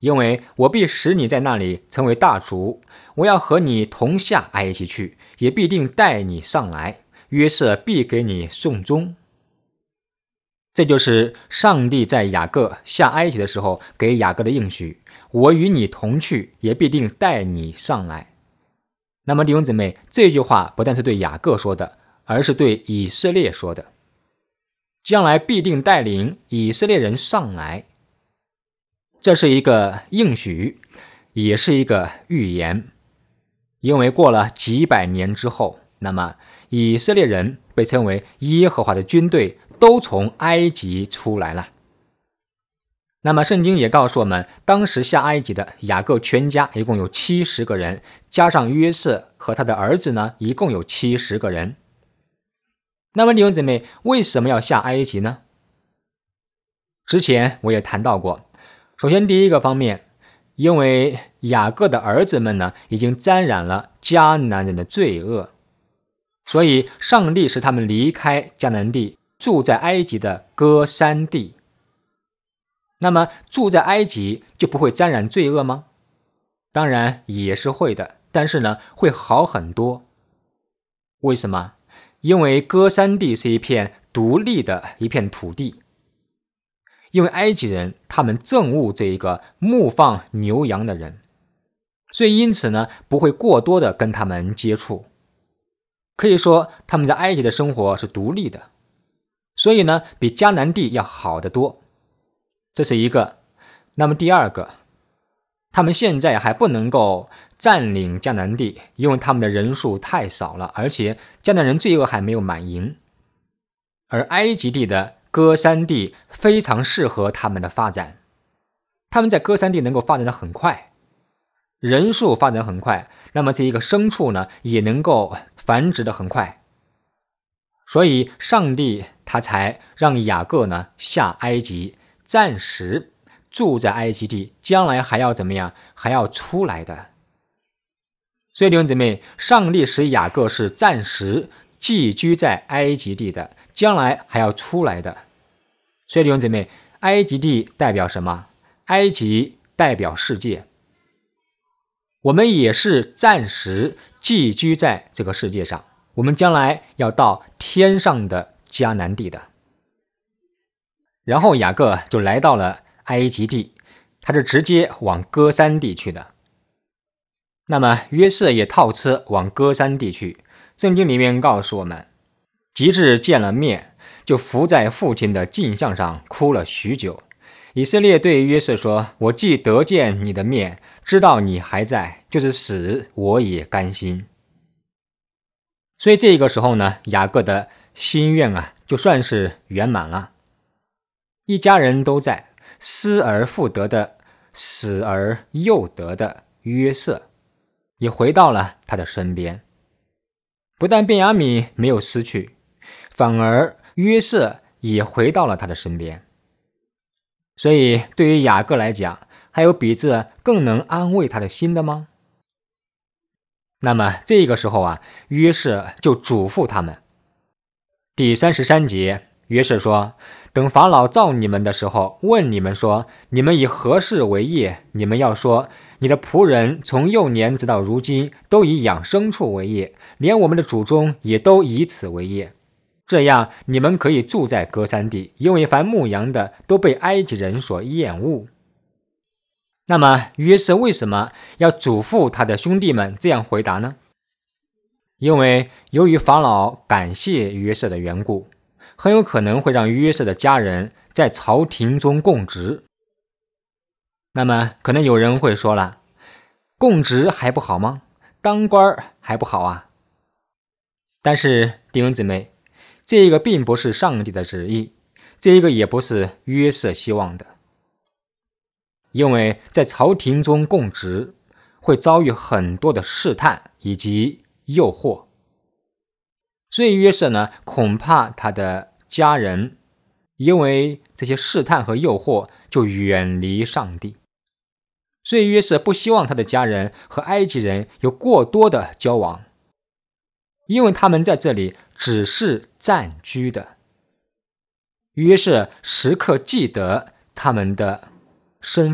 因为我必使你在那里成为大族，我要和你同下埃及去，也必定带你上来，约瑟必给你送终。这就是上帝在雅各下埃及的时候给雅各的应许，我与你同去，也必定带你上来。那么弟兄姊妹，这句话不但是对雅各说的，而是对以色列说的，将来必定带领以色列人上来。这是一个应许，也是一个预言。因为过了几百年之后，那么以色列人被称为耶和华的军队，都从埃及出来了。那么圣经也告诉我们，当时下埃及的雅各全家一共有七十个人，加上约瑟和他的儿子呢，一共有七十个人。那么弟兄姊妹，为什么要下埃及呢？之前我也谈到过，首先第一个方面，因为雅各的儿子们呢，已经沾染了迦南人的罪恶，所以上帝使他们离开迦南地，住在埃及的歌珊地。那么住在埃及就不会沾染罪恶吗？当然也是会的，但是呢，会好很多。为什么？因为歌珊地是一片独立的一片土地，因为埃及人他们憎恶这一个牧放牛羊的人，所以因此呢，不会过多的跟他们接触。可以说他们在埃及的生活是独立的，所以呢，比迦南地要好得多。这是一个。那么第二个，他们现在还不能够占领迦南地，因为他们的人数太少了，而且迦南人罪恶还没有满盈。而埃及地的歌珊地非常适合他们的发展，他们在歌珊地能够发展得很快，人数发展很快，那么这一个牲畜呢，也能够繁殖得很快。所以上帝他才让雅各呢下埃及，暂时住在埃及地，将来还要怎么样？还要出来的。所以弟兄姊妹，上帝使雅各是暂时寄居在埃及地的，将来还要出来的。所以弟兄姊妹，埃及地代表什么？埃及代表世界。我们也是暂时寄居在这个世界上，我们将来要到天上的迦南地的。然后雅各就来到了埃及地，他是直接往歌珊地去的。那么约瑟也套车往歌珊地去。圣经里面告诉我们，及至见了面，就伏在父亲的镜像上哭了许久。以色列对约瑟说，我既得见你的面，知道你还在，就是死我也甘心。所以这个时候呢，雅各的心愿啊，就算是圆满了。一家人都在，失而复得的，死而又得的约瑟也回到了他的身边。不但便雅悯没有失去，反而约瑟也回到了他的身边。所以对于雅各来讲，还有比这更能安慰他的心的吗？那么这个时候啊，约瑟就嘱咐他们。第三十三节，约瑟说，等法老召你们的时候，问你们说，你们以何事为业？你们要说，你的仆人从幼年直到如今，都以养牲畜为业，连我们的祖宗也都以此为业。这样你们可以住在歌珊地，因为凡牧羊的都被埃及人所厌恶。那么约瑟为什么要嘱咐他的兄弟们这样回答呢？因为由于法老感谢约瑟的缘故，很有可能会让约瑟的家人在朝廷中供职。那么可能有人会说了，供职还不好吗？当官还不好啊？但是弟兄姊妹，这个并不是上帝的旨意，这个也不是约瑟希望的。因为在朝廷中供职会遭遇很多的试探以及诱惑，所以约瑟呢，恐怕他的家人因为这些试探和诱惑就远离上帝，所以约瑟不希望他的家人和埃及人有过多的交往，因为他们在这里只是暂居的。约瑟时刻记得他们的身份，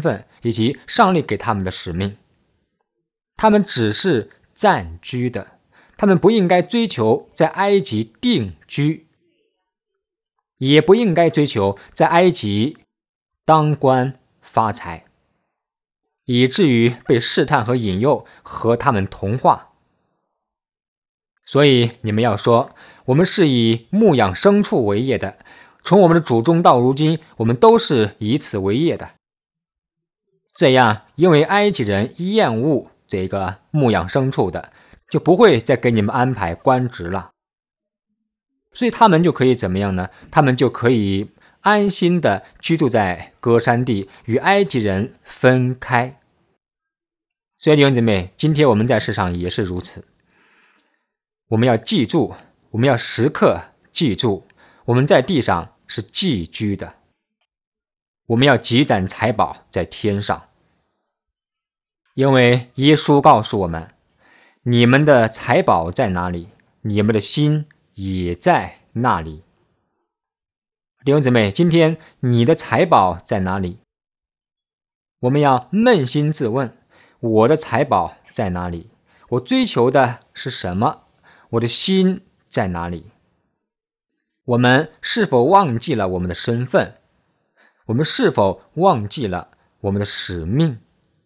以及上帝给他们的使命。他们只是暂居的，他们不应该追求在埃及定居，也不应该追求在埃及当官发财，以至于被试探和引诱和他们同化。所以你们要说，我们是以牧养牲畜为业的，从我们的祖宗到如今，我们都是以此为业的。这样，因为埃及人厌恶这个牧养牲畜的，就不会再给你们安排官职了。所以他们就可以怎么样呢？他们就可以安心的居住在歌珊地，与埃及人分开。所以弟兄姊妹，今天我们在世上也是如此。我们要记住，我们要时刻记住，我们在地上是寄居的，我们要积攒财宝在天上。因为耶稣告诉我们，你们的财宝在哪里，你们的心也在那里。弟兄姊妹，今天你的财宝在哪里？我们要扪心自问，我的财宝在哪里？我追求的是什么？我的心在哪里？我们是否忘记了我们的身份？我们是否忘记了我们的使命？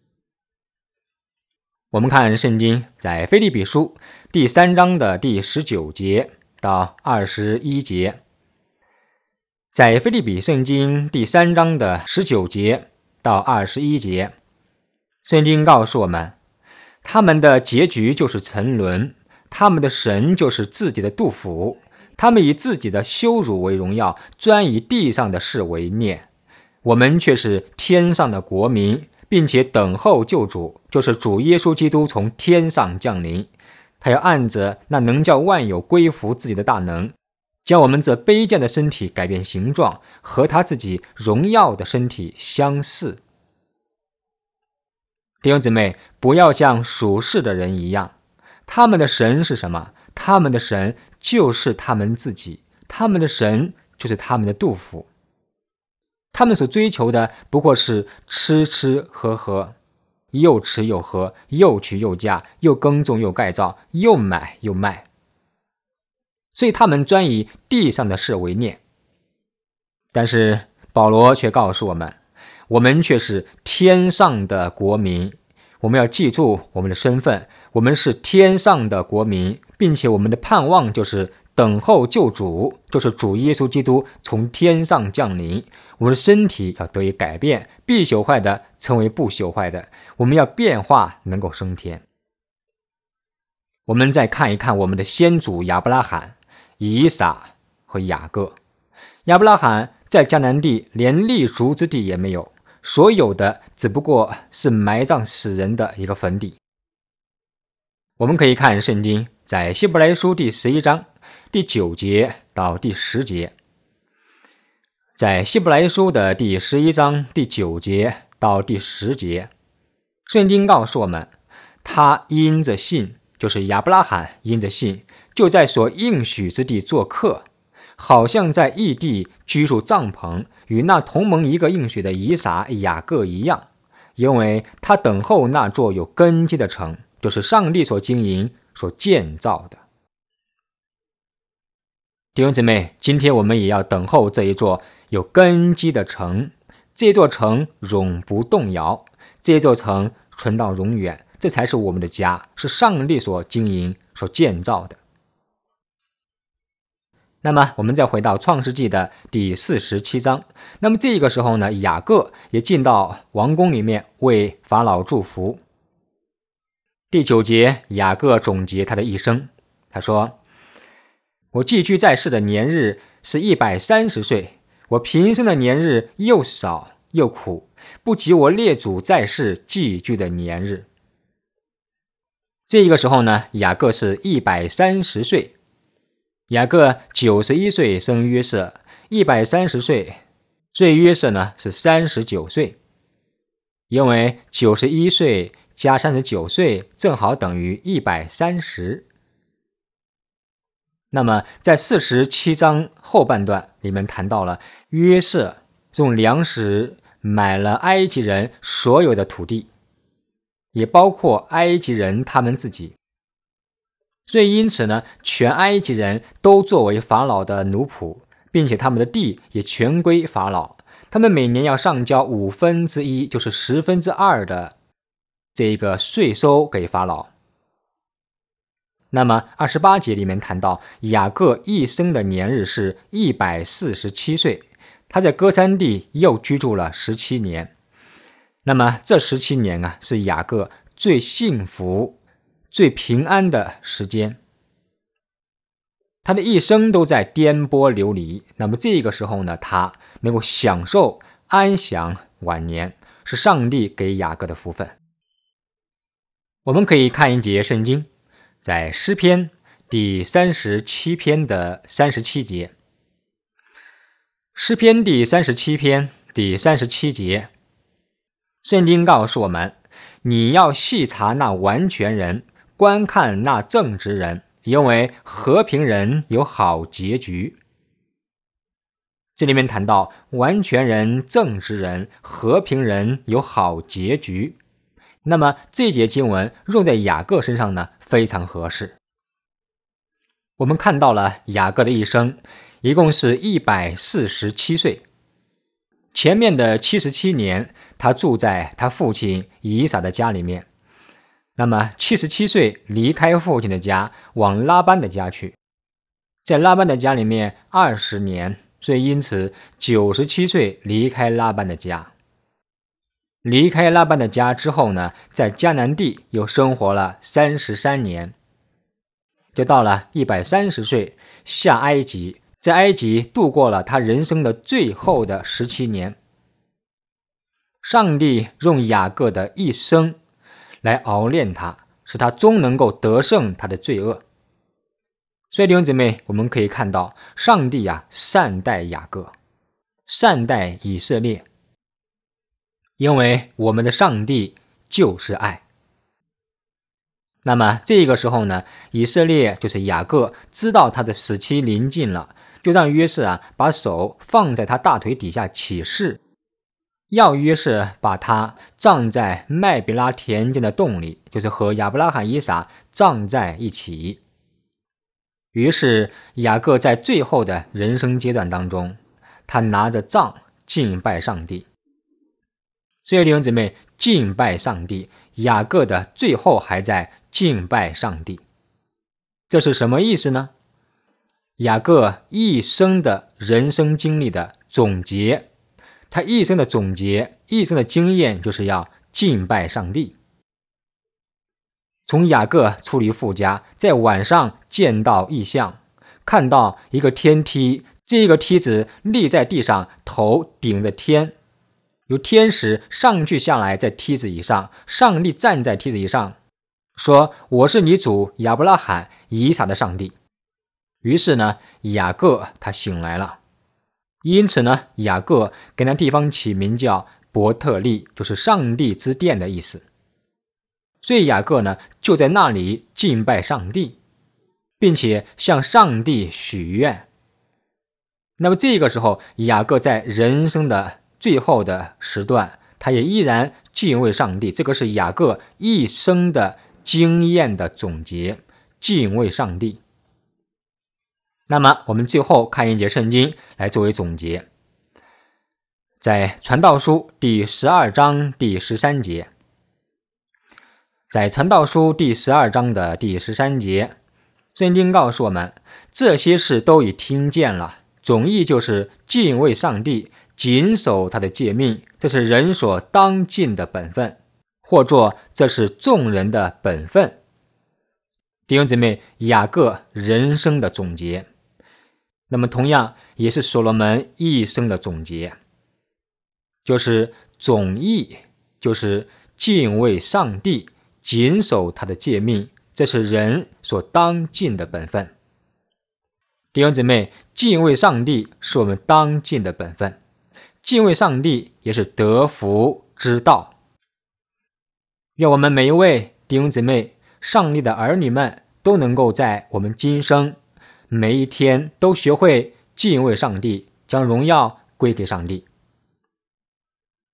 我们看圣经在腓立比书第三章的第十九节到二十一节。在腓立比圣经第三章的十九节到二十一节，圣经告诉我们，他们的结局就是沉沦，他们的神就是自己的肚腹，他们以自己的羞辱为荣耀，专以地上的事为念。我们却是天上的国民，并且等候救主，就是主耶稣基督从天上降临。他要按着那能叫万有归服自己的大能，将我们这卑贱的身体改变形状，和他自己荣耀的身体相似。弟兄姊妹，不要像属世的人一样，他们的神是什么？他们的神就是他们自己，他们的神就是他们的肚腹。他们所追求的不过是吃吃喝喝，又吃又喝，又娶又嫁，又耕种又盖造，又买又卖。所以他们专以地上的事为念。但是保罗却告诉我们，我们却是天上的国民。我们要记住我们的身份，我们是天上的国民，并且我们的盼望就是等候救主，就是主耶稣基督从天上降临。我们的身体要得以改变，必朽坏的成为不朽坏的，我们要变化，能够升天。我们再看一看我们的先祖亚伯拉罕、以撒和雅各。亚伯拉罕在迦南地连立足之地也没有，所有的只不过是埋葬死人的一个坟地。我们可以看圣经在希伯来书第十一章第九节到第十节。在希伯来书的第十一章第九节到第十节，圣经告诉我们，他因着信，就是亚伯拉罕因着信，就在所应许之地做客，好像在异地居住帐篷，与那同盟一个应许的以撒、雅各一样，因为他等候那座有根基的城，就是上帝所经营、所建造的。弟兄姊妹，今天我们也要等候这一座有根基的城，这座城永不动摇，这座城存到永远，这才是我们的家，是上帝所经营、所建造的。那么我们再回到创世纪的第四十七章，那么这个时候呢，雅各也进到王宫里面为法老祝福。第九节，雅各总结他的一生，他说，我寄居在世的年日是一百三十岁，我平生的年日又少又苦，不及我列祖在世寄居的年日。这个时候呢，雅各是一百三十岁，雅各九十一岁生约瑟，一百三十岁，所以约瑟呢是三十九岁，因为九十一岁加三十九岁正好等于一百三十。那么在四十七章后半段里面谈到了约瑟用粮食买了埃及人所有的土地，也包括埃及人他们自己。所以因此呢，全埃及人都作为法老的奴仆，并且他们的地也全归法老。他们每年要上交五分之一，就是十分之二的这个税收给法老。那么二十八节里面谈到雅各一生的年日是一百四十七岁，他在歌珊地又居住了十七年。那么这十七年啊，是雅各最幸福最平安的时间。他的一生都在颠簸流离，那么这个时候呢，他能够享受安享晚年，是上帝给雅各的福分。我们可以看一节圣经，在诗篇第三十七篇的三十七节。诗篇第三十七篇第三十七节，圣经告诉我们，你要细查那完全人，观看那正直人，因为和平人有好结局。这里面谈到完全人、正直人、和平人有好结局，那么这节经文用在雅各身上呢，非常合适。我们看到了雅各的一生一共是一百四十七岁，前面的七十七年他住在他父亲以撒的家里面，那么七十七岁离开父亲的家，往拉班的家去，在拉班的家里面二十年，所以因此九十七岁离开拉班的家。离开拉班的家之后呢，在迦南地又生活了三十三年，就到了一百三十岁下埃及，在埃及度过了他人生的最后的十七年。上帝用雅各的一生来熬炼他，使他终能够得胜他的罪恶。所以弟兄姊妹，我们可以看到上帝啊，善待雅各，善待以色列，因为我们的上帝就是爱。那么这个时候呢，以色列就是雅各知道他的死期临近了，就让约瑟啊把手放在他大腿底下起誓，要约瑟把他葬在麦比拉田间的洞里，就是和亚伯拉罕、以撒葬在一起。于是雅各在最后的人生阶段当中，他拿着杖敬拜上帝。所以弟兄姊妹，敬拜上帝，雅各的最后还在敬拜上帝。这是什么意思呢？雅各一生的人生经历的总结，他一生的总结，一生的经验就是要敬拜上帝。从雅各出离父家，在晚上见到异象，看到一个天梯，这个梯子立在地上，头顶着天，有天使上去下来在梯子以上，上帝站在梯子以上，说我是你主亚伯拉罕、以撒的上帝。于是呢，雅各他醒来了，因此呢，雅各给那地方起名叫伯特利，就是上帝之殿的意思。所以雅各呢，就在那里敬拜上帝，并且向上帝许愿。那么这个时候，雅各在人生的最后的时段，他也依然敬畏上帝，这个是雅各一生的经验的总结，敬畏上帝。那么我们最后看一节圣经来作为总结，在传道书第十二章第十三节，在传道书第十二章的第十三节，圣经告诉我们，这些事都已听见了，总意就是敬畏上帝，谨守他的诫命，这是人所当尽的本分，或作这是众人的本分。弟兄姊妹，雅各人生的总结，那么同样也是所罗门一生的总结，就是总意就是敬畏上帝，谨守他的诫命，这是人所当尽的本分。弟兄姊妹，敬畏上帝是我们当尽的本分，敬畏上帝也是得福之道。愿我们每一位弟兄姊妹，上帝的儿女们都能够在我们今生每一天都学会敬畏上帝，将荣耀归给上帝。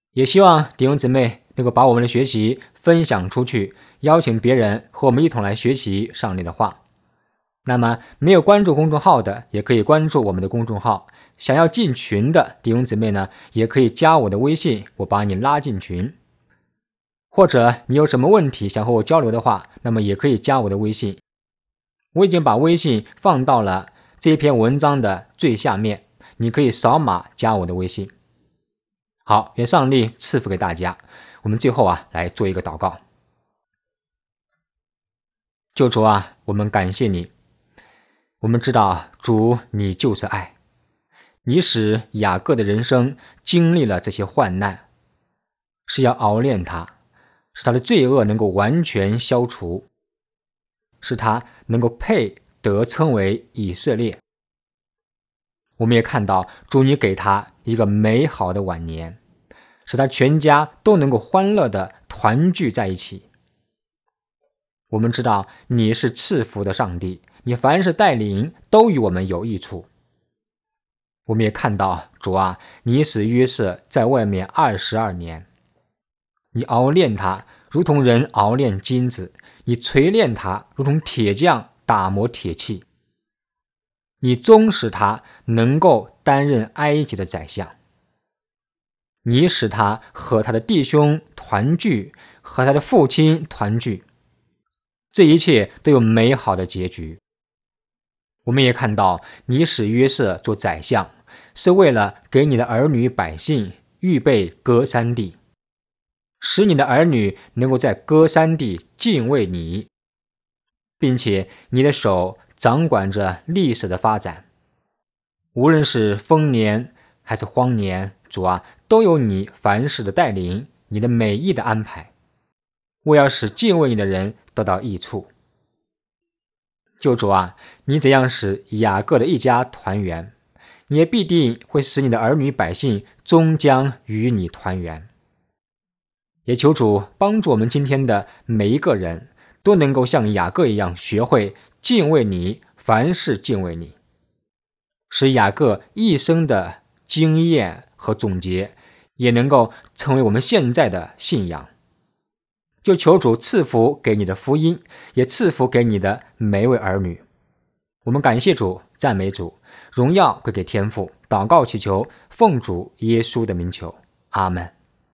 也希望弟兄姊妹能够把我们的学习分享出去，邀请别人和我们一同来学习上帝的话。那么没有关注公众号的，也可以关注我们的公众号。想要进群的弟兄姊妹呢，也可以加我的微信，我把你拉进群。或者你有什么问题想和我交流的话，那么也可以加我的微信。我已经把微信放到了这篇文章的最下面，你可以扫码加我的微信。好，愿上帝赐福给大家。我们最后啊，来做一个祷告。救主啊，我们感谢你。我们知道主你就是爱，你使雅各的人生经历了这些患难，是要熬炼他，使他的罪恶能够完全消除，使他能够配得称为以色列。我们也看到主你给他一个美好的晚年，使他全家都能够欢乐地团聚在一起。我们知道你是赐福的上帝，你凡是带领都与我们有益处。我们也看到主啊，你使约瑟在外面二十二年，你熬炼他如同人熬炼金子，你锤炼他如同铁匠打磨铁器，你终使他能够担任埃及的宰相，你使他和他的弟兄团聚，和他的父亲团聚，这一切都有美好的结局。我们也看到你使约瑟做宰相，是为了给你的儿女百姓预备歌珊地，使你的儿女能够在歌珊地敬畏你，并且你的手掌管着历史的发展。无论是丰年还是荒年，主啊，都有你凡事的带领，你的美意的安排，为要使敬畏你的人得到益处。救主啊，你怎样使雅各的一家团圆，你也必定会使你的儿女百姓终将与你团圆。也求主帮助我们今天的每一个人都能够像雅各一样学会敬畏你，凡事敬畏你，使雅各一生的经验和总结也能够成为我们现在的信仰。就求主赐福给你的福音，也赐福给你的每一位儿女。我们感谢主，赞美主，荣耀归给天父。祷告祈求，奉主耶稣的名求，阿们。